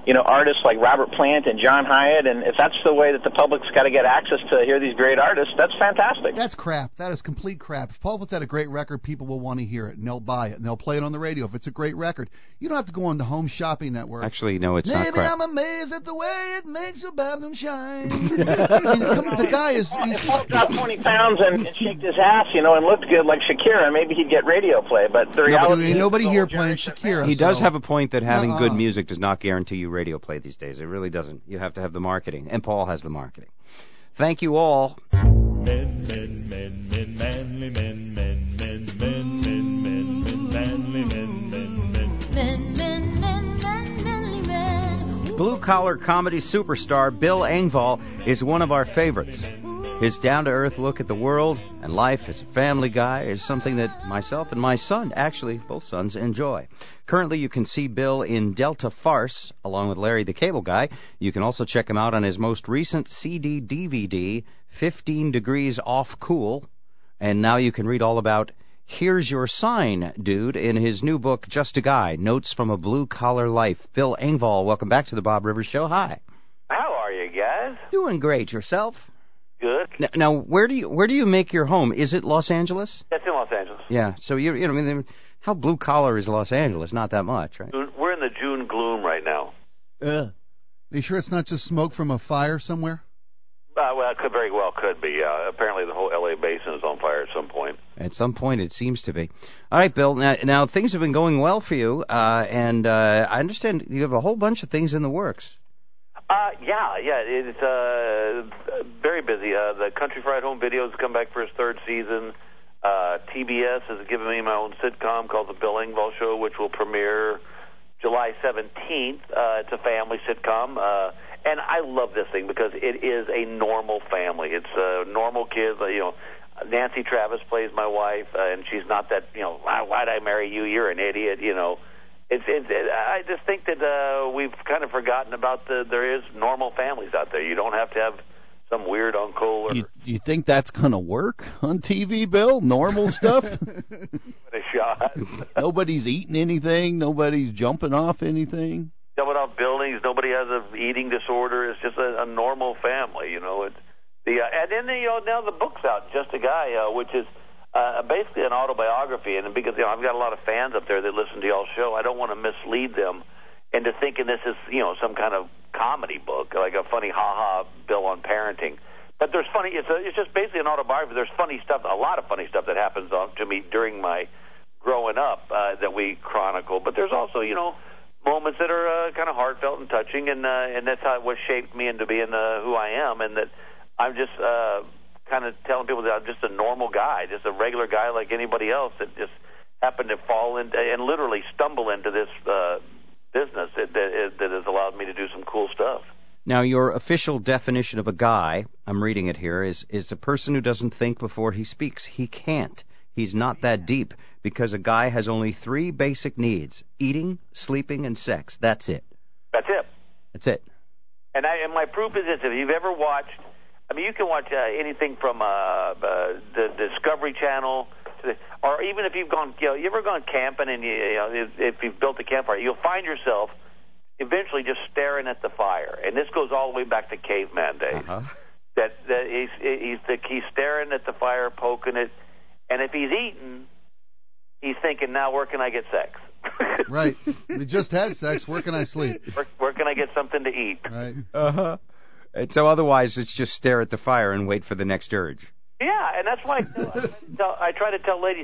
you know, artists like Robert Plant and John Hyatt, and if that's the way that the public's got to get access to hear these great artists, that's fantastic. That's crap. That is complete crap. If Paul puts out a great record, people will want to hear it, and they'll buy it, and they'll play it on the radio if it's a great record. You don't have to go on the Home Shopping Network. Actually, no, it's Maybe not crap. I'm amazed at the way it makes your bathroom shine. I mean, come, the guy is... He's, if Paul dropped twenty pounds and, and shaked his ass, you know, and looked good like Shakira, maybe he'd get radio play, but the reality nobody, is... Nobody here playing Shakira. He so. does have a point that having Uh-uh. good music does not guarantee you radio play these days. It really doesn't. You have to have the marketing, and Paul has the marketing. Thank you all. Men, men, men, men, manly men, men, men, men, men, men, men, manly men, men, men. Men, men, men, men, manly men. Blue-collar comedy superstar Bill Engvall is one of our favorites. His down-to-earth look at the world and life as a family guy is something that myself and my son, actually both sons, enjoy. Currently, you can see Bill in Delta Farce, along with Larry the Cable Guy. You can also check him out on his most recent C D D V D, fifteen Degrees Off Cool. And now you can read all about Here's Your Sign, Dude, in his new book, Just a Guy, Notes from a Blue-Collar Life. Bill Engvall, welcome back to the Bob Rivers Show. Hi. How are you guys? Doing great. Yourself? Good. Now, now, where do you where do you make your home? Is it Los Angeles? That's in Los Angeles. Yeah. So you you know I mean, how blue collar is Los Angeles? Not that much, right? We're in the June gloom right now. Uh, are you sure it's not just smoke from a fire somewhere? Uh, well, it could very well could be. Uh, apparently, the whole L A basin is on fire at some point. At some point, it seems to be. All right, Bill. Now, now things have been going well for you, uh, and uh, I understand you have a whole bunch of things in the works. Uh, yeah, yeah, it's uh, very busy. Uh, the Country Fried Home Videos come back for its third season. Uh, T B S has given me my own sitcom called The Bill Engvall Show, which will premiere July seventeenth. Uh, it's a family sitcom, uh, and I love this thing because it is a normal family. It's uh, normal kids. Uh, you know, Nancy Travis plays my wife, uh, and she's not that. You know, why, why'd I marry you? You're an idiot. You know. It's, it's, it, I just think that uh, we've kind of forgotten about the there is normal families out there. You don't have to have some weird uncle or. You, you think that's going to work on T V, Bill? Normal stuff? a shot. Nobody's eating anything. Nobody's jumping off anything. Jumping off buildings. Nobody has an eating disorder. It's just a, a normal family, you know. It's the uh, and then you know now the book's out, Just a Guy, uh, which is. Uh, basically an autobiography, and because you know I've got a lot of fans up there that listen to y'all's show, I don't want to mislead them into thinking this is you know some kind of comedy book, like a funny ha-ha Bill on parenting. But there's funny. It's a, it's just basically an autobiography. There's funny stuff, a lot of funny stuff that happens on, to me during my growing up uh, that we chronicle. But there's also you know moments that are uh, kind of heartfelt and touching, and uh, and that's how what shaped me into being uh, who I am, and that I'm just. Uh, kind of telling people that I'm just a normal guy, just a regular guy like anybody else that just happened to fall into and literally stumble into this uh, business that, that, that has allowed me to do some cool stuff. Now, your official definition of a guy, I'm reading it here, is, is a person who doesn't think before he speaks. He can't. He's not that deep because a guy has only three basic needs, eating, sleeping, and sex. That's it. That's it. That's it. And, I, and my proof is this. If you've ever watched I mean, you can watch uh, anything from uh, uh, the Discovery Channel, to the, or even if you've gone, you know, you ever gone camping and you, you know, if, if you've built a campfire, you'll find yourself eventually just staring at the fire. And this goes all the way back to caveman days. Uh-huh. That, that he's he's the, he's staring at the fire, poking it, and if he's eating, he's thinking, now where can I get sex? Right. We just had sex. Where can I sleep? Where, where can I get something to eat? Right. Uh huh. And so otherwise, it's just stare at the fire and wait for the next urge. Yeah, and that's why I, tell, I, tell, I try to tell ladies,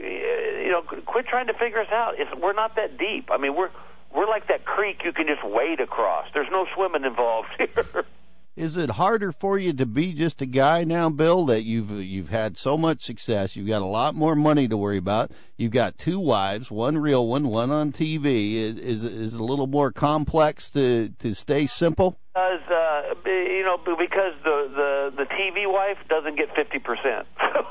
you know, quit trying to figure us out. It's, we're not that deep. I mean, we're we're like that creek you can just wade across. There's no swimming involved here. Is it harder for you to be just a guy now, Bill, that you've you've had so much success, you've got a lot more money to worry about, you've got two wives, one real one, one on T V. Is is, is it a little more complex to, to stay simple? Because, uh, you know, because the, the, the T V wife doesn't get fifty percent.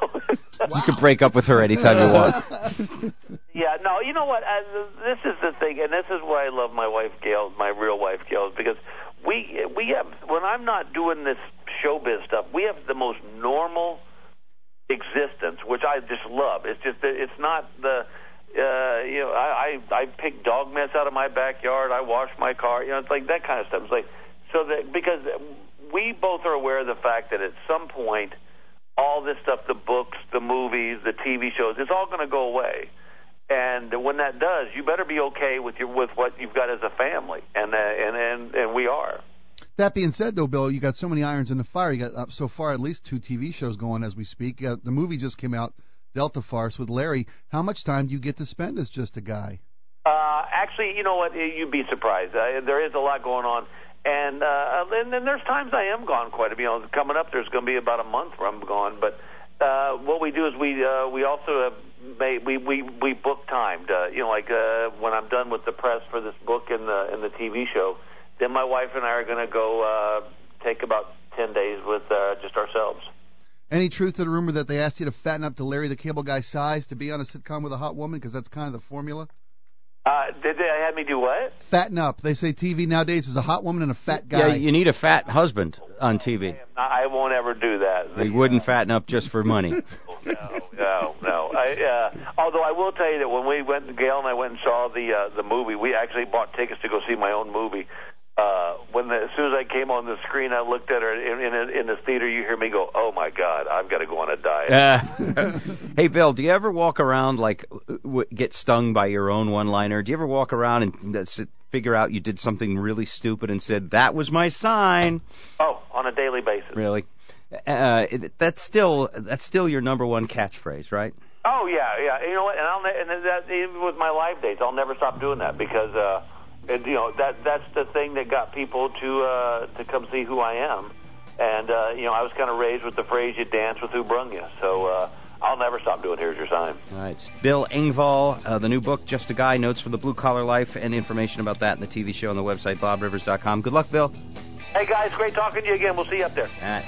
You can break up with her anytime you want. Yeah, no, you know what? Uh, this is the thing, and this is why I love my wife, Gail, my real wife, Gail, because we we have, when I'm not doing this showbiz stuff, we have the most normal existence, which I just love. It's just that it's not the uh, you know, I, I I pick dog mess out of my backyard. I wash my car. You know, it's like that kind of stuff. It's like so that because we both are aware of the fact that at some point, all this stuff, the books, the movies, the T V shows, it's all going to go away. And when that does, you better be okay with your with what you've got as a family, and uh, and and and we are. That being said, though, Bill, you got so many irons in the fire. You got uh, so far at least two T V shows going as we speak. Uh, the movie just came out, Delta Farce with Larry. How much time do you get to spend as just a guy? Uh, actually, you know what? You'd be surprised. Uh, there is a lot going on, and uh, and then there's times I am gone quite a bit. You know, coming up, there's going to be about a month where I'm gone. But uh, what we do is we uh, we also have made, we we we book timed. Uh, you know, like uh, when I'm done with the press for this book and the and the T V show. Then my wife and I are going to go uh, take about ten days with uh, just ourselves. Any truth to the rumor that they asked you to fatten up to Larry the Cable Guy's size to be on a sitcom with a hot woman? Because that's kind of the formula. Uh, did they have me do what? Fatten up. They say T V nowadays is a hot woman and a fat guy. Yeah, you need a fat husband on T V. I won't ever do that. We wouldn't fatten up just for money. No, no, no. I, uh, although I will tell you that when we went, Gail and I went and saw the uh, the movie, we actually bought tickets to go see my own movie. Uh, when the, as soon as I came on the screen, I looked at her in, in, in the theater. You hear me go, "Oh my God, I've got to go on a diet." Uh, hey, Bill, do you ever walk around like w- get stung by your own one-liner? Do you ever walk around and uh, sit, figure out you did something really stupid and said, "That was my sign"? Oh, on a daily basis. Really? Uh, it, that's still that's still your number one catchphrase, right? Oh yeah, yeah. You know what? And I'll ne- and that even with my live dates, I'll never stop doing that because. Uh, And, you know, that that's the thing that got people to uh, to come see who I am. And, uh, you know, I was kind of raised with the phrase, you dance with who brung you. So uh, I'll never stop doing Here's Your Sign. All right. Bill Engvall, uh, the new book, Just a Guy, Notes for the Blue Collar Life, and information about that in the T V show on the website, bob rivers dot com. Good luck, Bill. Hey, guys, great talking to you again. We'll see you up there. All right.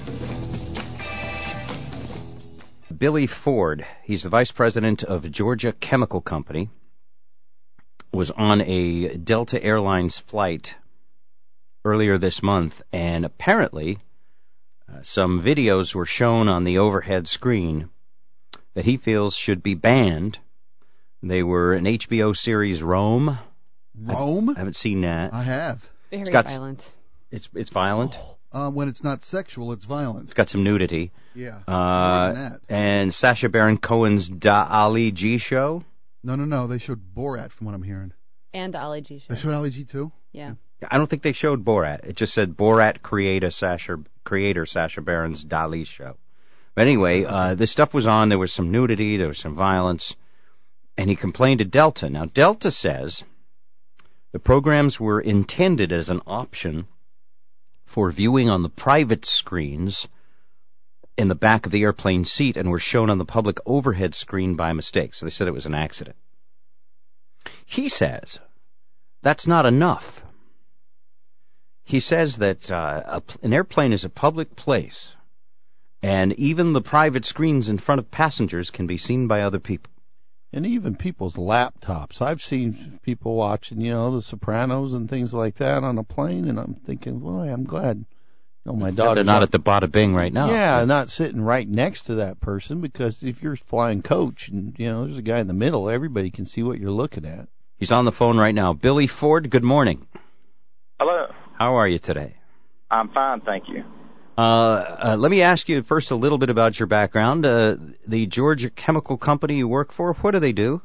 Billy Ford, he's the vice president of Georgia Chemical Company, was on a Delta Airlines flight earlier this month, and apparently uh, some videos were shown on the overhead screen that he feels should be banned. They were an H B O series, Rome. Rome? I haven't seen that. I have. Very it's got, violent. It's it's violent. Oh, uh, when it's not sexual, it's violent. It's got some nudity. Yeah. Uh, that. And Sacha Baron Cohen's Da Ali G show. No, no, no. They showed Borat, from what I'm hearing. And Ali G show. They showed Ali G too? Yeah. I don't think they showed Borat. It just said Borat creator Sacha, creator Sacha Baron's Dali show. But anyway, uh, this stuff was on. There was some nudity. There was some violence. And he complained to Delta. Now, Delta says the programs were intended as an option for viewing on the private screens in the back of the airplane seat and were shown on the public overhead screen by mistake. So they said it was an accident. He says that's not enough. He says that uh, a, an airplane is a public place, and even the private screens in front of passengers can be seen by other people. And even people's laptops. I've seen people watching, you know, The Sopranos and things like that on a plane, and I'm thinking, boy, I'm glad, you know, my daughter's They're not at the bada bing right now. Yeah, not sitting right next to that person, because if you're flying coach and, you know, there's a guy in the middle, everybody can see what you're looking at. He's on the phone right now. Billy Ford, good morning. Hello. How are you today? I'm fine, thank you. Uh, uh, let me ask you first a little bit about your background. Uh, the Georgia Chemical Company you work for, what do they do?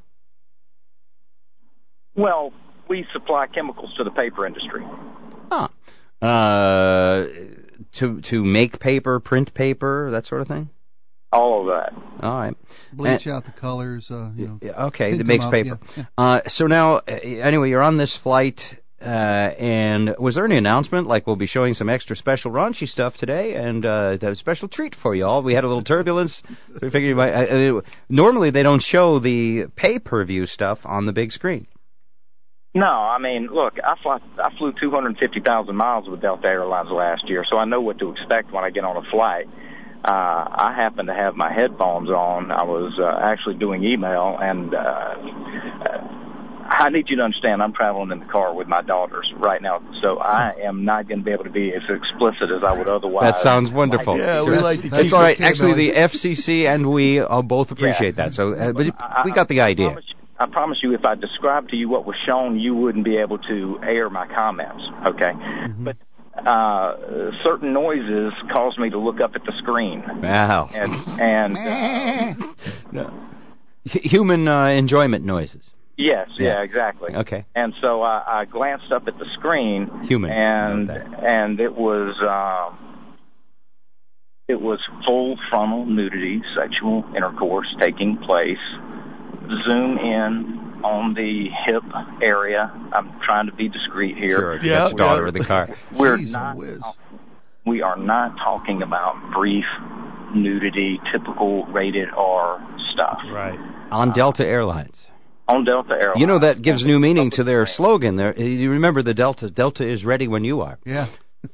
Well, we supply chemicals to the paper industry. Huh. Uh, to to make paper, print paper, that sort of thing? All of that. All right. Bleach and, out the colors, uh, you know. Okay, that makes up, paper. Yeah, yeah. Uh, so now, uh, anyway, you're on this flight, uh, and was there any announcement, like we'll be showing some extra special raunchy stuff today, and uh, a special treat for you all? We had a little turbulence. So we figured you might, uh, uh, normally they don't show the pay-per-view stuff on the big screen. No, I mean, look, I, fly, I flew two hundred fifty thousand miles with Delta Airlines last year, so I know what to expect when I get on a flight. Uh, I happened to have my headphones on. I was uh, actually doing email, and uh, uh, I need you to understand I'm traveling in the car with my daughters right now, so I am not going to be able to be as explicit as I would otherwise. That sounds wonderful. Yeah, we like to keep That's all right. it Actually, okay, the F C C and we uh, both appreciate Yeah. that, so uh, but we got the idea. I promise, I promise you, if I described to you what was shown, you wouldn't be able to air my comments, okay? Mm-hmm. But uh, certain noises caused me to look up at the screen. Wow. And, and uh, no. Human uh, enjoyment noises. Yes, yeah, Yeah. exactly. Okay. And so I, I glanced up at the screen. Human. And and it was um, it was full frontal nudity, sexual intercourse taking place. Zoom in on the hip area. I'm trying to be discreet here. Sure. Yeah. That's daughter of the car. We're Jeez, not. whiz. We are not talking about brief nudity, typical rated R stuff. Right. On Delta Airlines. On Delta Airlines. You know, that gives new meaning to their slogan. There, you remember the Delta. Delta is ready when you are. Yeah.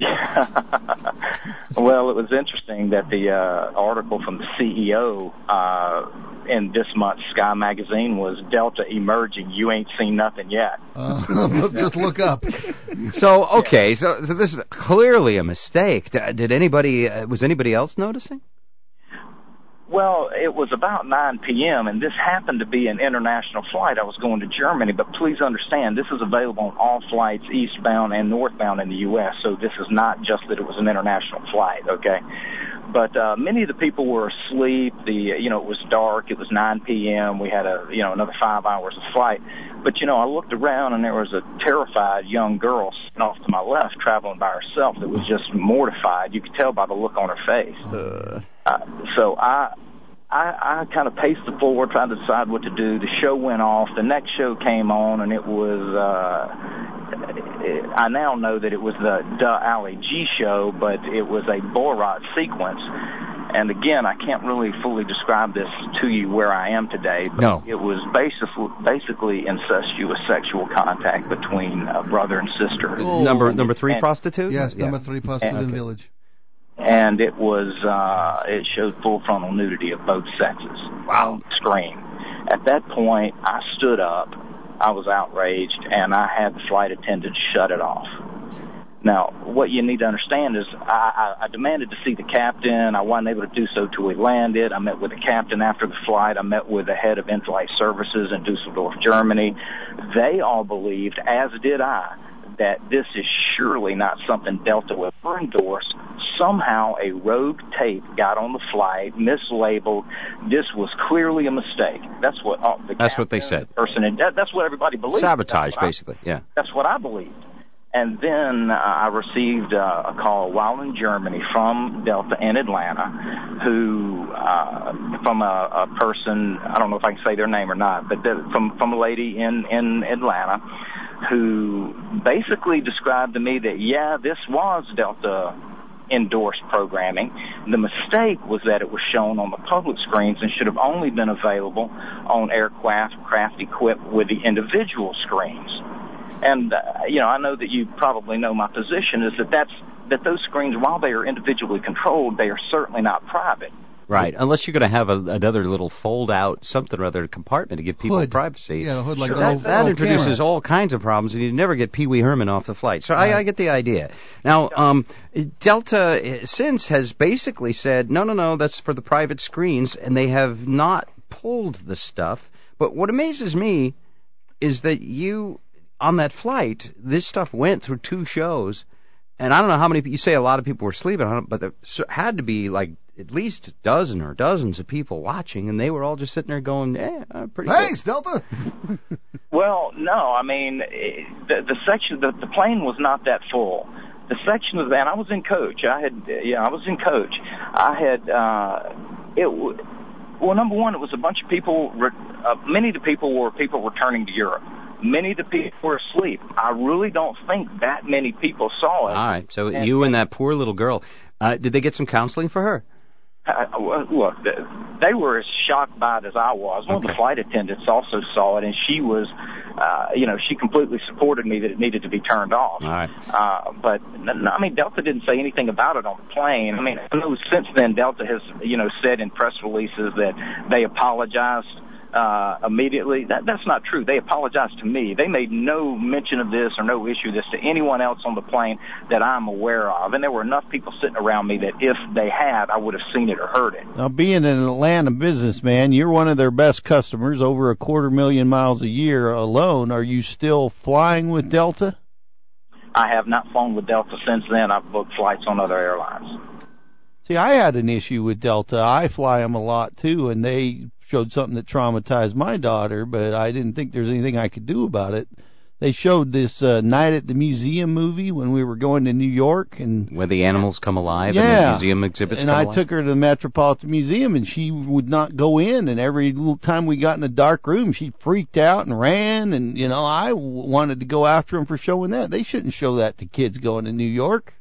Well, it was interesting that the uh, article from the C E O uh, in this month's Sky Magazine was Delta emerging. You ain't seen nothing yet. Uh, just look up. So, okay, so, so this is clearly a mistake. D- Did anybody, uh, was anybody else noticing? Well, it was about nine p.m., and this happened to be an international flight. I was going to Germany, but please understand, this is available on all flights eastbound and northbound in the U S, so this is not just that it was an international flight, okay? But uh, many of the people were asleep. The you know, it was dark. It was nine p.m. We had a you know another five hours of flight. But, you know, I looked around, and there was a terrified young girl sitting off to my left traveling by herself that was just mortified. You could tell by the look on her face. Uh, uh, so I... I, I kind of paced the floor trying to decide what to do. The show went off. The next show came on, and it was, uh, I now know that it was the Duh Ali G show, but it was a Borat sequence. And again, I can't really fully describe this to you where I am today, but no. It was basically, basically incestuous sexual contact between a brother and sister. Oh. Number number three and, prostitute? Yes, yeah. number three prostitute And, in Village. And it was, uh, it showed full frontal nudity of both sexes. Wow. On screen. At that point, I stood up, I was outraged, and I had the flight attendant shut it off. Now, what you need to understand is I, I, I demanded to see the captain. I wasn't able to do so till we landed. I met with the captain after the flight. I met with the head of in-flight services in Dusseldorf, Germany. They all believed, as did I, that this is surely not something Delta would ever endorse. Somehow a rogue tape got on the flight, mislabeled. This was clearly a mistake. That's what uh, the That's what they said. Person, and that, that's what everybody believed. Sabotage, I, basically, yeah. That's what I believed. And then uh, I received uh, a call while in Germany from Delta in Atlanta, who uh, from a, a person, I don't know if I can say their name or not, but the, from from a lady in in Atlanta, who basically described to me that yeah, this was Delta endorsed programming. The mistake was that it was shown on the public screens and should have only been available on aircraft craft equipped with the individual screens. And, uh, you know, I know that you probably know my position is that that's, that those screens, while they are individually controlled, they are certainly not private. Right, unless you're going to have a, another little fold-out something or other compartment to give people Hood. privacy. Yeah, a hood like Sure. an that, old, that old introduces camera. all kinds of problems, and you never get Pee Wee Herman off the flight. So Right. I, I get the idea. Now, um, Delta uh, since has basically said, no, no, no, that's for the private screens, and they have not pulled the stuff. But what amazes me is that you, on that flight, this stuff went through two shows, and I don't know how many, you say a lot of people were sleeping on it, but there had to be like at least a dozen or dozens of people watching, and they were all just sitting there going, eh, uh, pretty Thanks, good. Delta. Well, no, I mean, it, the, the section, the, the plane was not that full. The section of the, and I was in coach. I had, yeah, I was in coach. I had, uh, it, well, number one, it was a bunch of people, uh, many of the people were people returning to Europe. Many of the people were asleep. I really don't think that many people saw it. All right, so and, you and that poor little girl, uh, did they get some counseling for her? Uh, look, they were as shocked by it as I was. One okay. of the flight attendants also saw it, and she was, uh, you know, she completely supported me that it needed to be turned off. All right. Uh, but, I mean, Delta didn't say anything about it on the plane. I mean, I know since then Delta has, you know, said in press releases that they apologized uh, immediately. That, that's not true. They apologized to me. They made no mention of this or no issue of this to anyone else on the plane that I'm aware of. And there were enough people sitting around me that if they had, I would have seen it or heard it. Now, being an Atlanta businessman, you're one of their best customers, over a quarter million miles a year alone. Are you still flying with Delta? I have not flown with Delta since then. I've booked flights on other airlines. See, I had an issue with Delta. I fly them a lot, too, and they showed something that traumatized my daughter, but I didn't think there's anything I could do about it. They showed this uh, Night at the Museum movie when we were going to New York. And where the animals come alive yeah, and the museum exhibits and come I alive? took her to the Metropolitan Museum, and she would not go in, and every little time we got in a dark room, she freaked out and ran, and, you know, I w- wanted to go after them for showing that. They shouldn't show that to kids going to New York.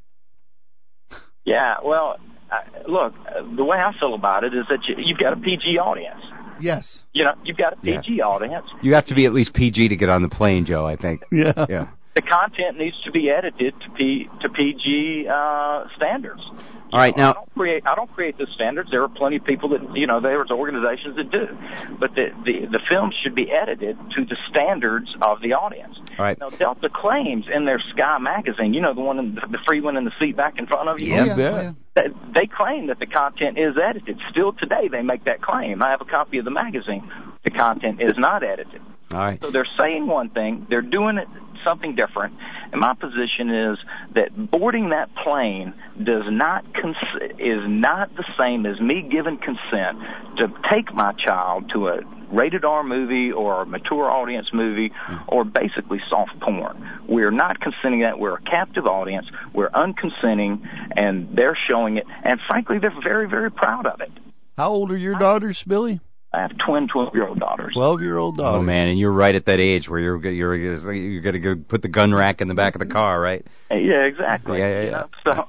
Yeah, well, I, look, the way I feel about it is that you, you've got a P G audience. Yes. You know, you've got a P G Yeah. audience. You have to be at least P G to get on the plane, Joe, I think. Yeah. Yeah. The content needs to be edited to P to P G uh, standards. All right, You know, now... I don't create I don't create those standards. There are plenty of people that, you know, there's organizations that do. But the the, the film should be edited to the standards of the audience. All right. Now, Delta claims in their Sky magazine, you know, the one in the, the free one in the seat back in front of you. Yeah, yeah, yeah. That they claim that the content is edited. Still today, they make that claim. I have a copy of the magazine. The content is not edited. All right. So they're saying one thing, they're doing it something different. And my position is that boarding that plane does not cons- is not the same as me giving consent to take my child to a rated R movie or a mature audience movie or basically soft porn. We're not consenting that. We're a captive audience. We're unconsenting, and they're showing it. And frankly, they're very, very proud of it. How old are your daughters, Billy? I have twin twelve-year-old daughters. twelve-year-old daughters. Oh, man, and you're right at that age where you're you're you're going to go put the gun rack in the back of the car, right? Yeah, exactly. Yeah, yeah, yeah. You know, so,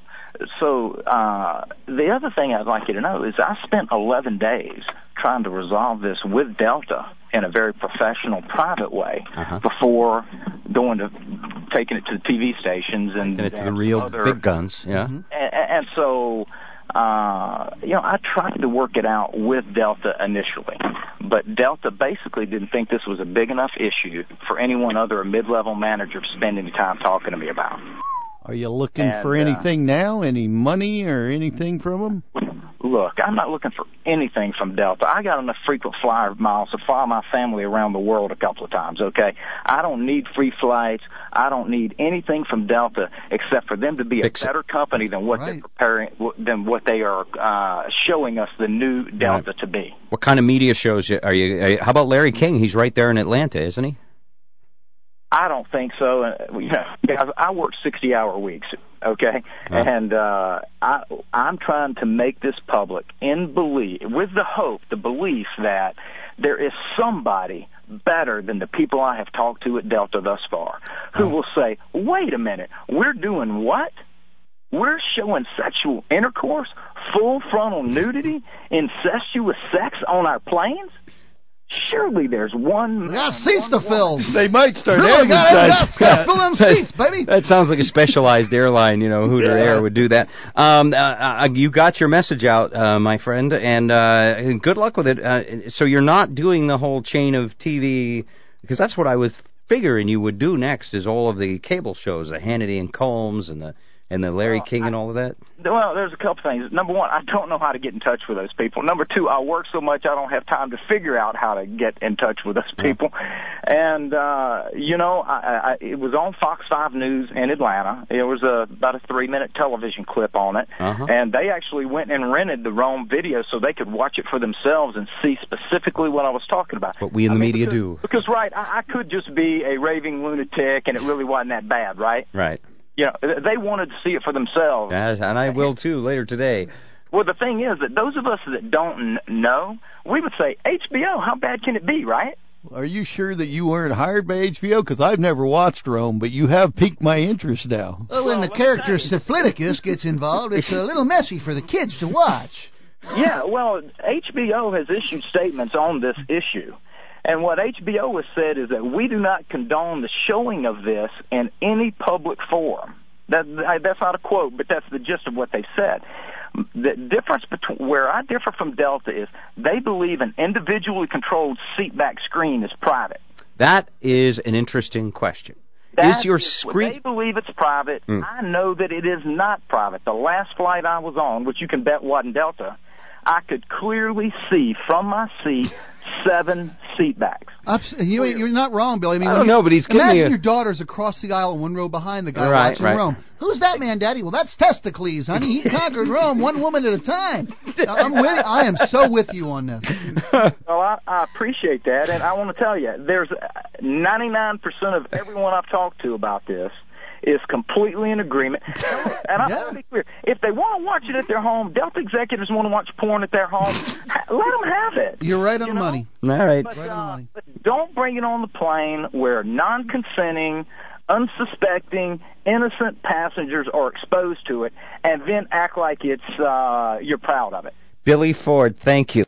so uh, the other thing I'd like you to know is I spent eleven days trying to resolve this with Delta in a very professional, private way uh-huh. before going to taking it to the T V stations and Taking it to and the real other, big guns, yeah. and, and so. Uh, you know, I tried to work it out with Delta initially, but Delta basically didn't think this was a big enough issue for anyone other a mid-level manager to spend any time talking to me about. Are you looking And, for uh, anything now? Any money or anything from them? Look, I'm not looking for anything from Delta. I got enough frequent flyer miles to fly my family around the world a couple of times, okay? I don't need free flights. I don't need anything from Delta except for them to be Fix a it. better company than what Right. they're preparing, than what they are uh, showing us the new Delta to be. What kind of media shows you- are you? How about Larry King? He's right there in Atlanta, isn't he? I don't think so. Uh, you know, guys, I work sixty-hour weeks, okay, Uh. and uh, I, I'm trying to make this public in belief, with the hope, the belief that there is somebody better than the people I have talked to at Delta thus far, who will say, "Wait a minute, we're doing what? We're showing sexual intercourse, full frontal nudity, incestuous sex on our planes? Surely there's one." We got seats to fill. They might start Really, got advertising. got fill them seats, baby. That sounds like a specialized airline, you know, Hooter Yeah. Air would do that. Um, uh, uh, you got your message out, uh, my friend, and uh, good luck with it. Uh, so you're not doing the whole chain of T V, because that's what I was figuring you would do next, is all of the cable shows, the Hannity and Combs and the and the Larry Well, King and all of that. Well, there's a couple things. Number one, I don't know how to get in touch with those people. Number two, I work so much I don't have time to figure out how to get in touch with those people. And, uh, you know, I, I, it was on Fox five News in Atlanta. It was a, about a three-minute television clip on it. Uh-huh. And they actually went and rented the Rome video so they could watch it for themselves and see specifically what I was talking about. What we in the I mean, media because, do. Because, right, I, I could just be a raving lunatic and it really wasn't that bad, right? Right. You know, they wanted to see it for themselves. Yes, and I will too later today. Well, the thing is that those of us that don't kn- know, we would say, H B O, how bad can it be, right? Are you sure that you weren't hired by H B O? Because I've never watched Rome, but you have piqued my interest now. Well, when the character Syphiliticus gets involved, it's a little messy for the kids to watch. Yeah, well, H B O has issued statements on this issue. And what H B O has said is that we do not condone the showing of this in any public forum. That, that's not a quote, but that's the gist of what they said. The difference between where I differ from Delta is they believe an individually controlled seatback screen is private. That is an interesting question. That is your is, screen? They believe it's private. Mm. I know that it is not private. The last flight I was on, which you can bet wasn't Delta, I could clearly see from my seat seven seat backs. Ups, you, you're not wrong, Billy. I mean, I when don't you, know, but he's giving imagine me a- your daughter's across the aisle, one row behind the guy Right, watching right. Rome. Who's that man, Daddy? Well, that's Testicles, honey. He conquered Rome one woman at a time. I'm with. I am so with you on this. Well, I, I appreciate that, and I want to tell you, there's ninety-nine percent of everyone I've talked to about this is completely in agreement. And I'm Yeah. going to be clear, if they want to watch it at their home, Delta executives want to watch porn at their home, ha- let them have it. You're right on the money. All right. But, Right on the uh, money. but don't bring it on the plane where non-consenting, unsuspecting, innocent passengers are exposed to it, and then act like it's uh, you're proud of it. Billy Ford, thank you.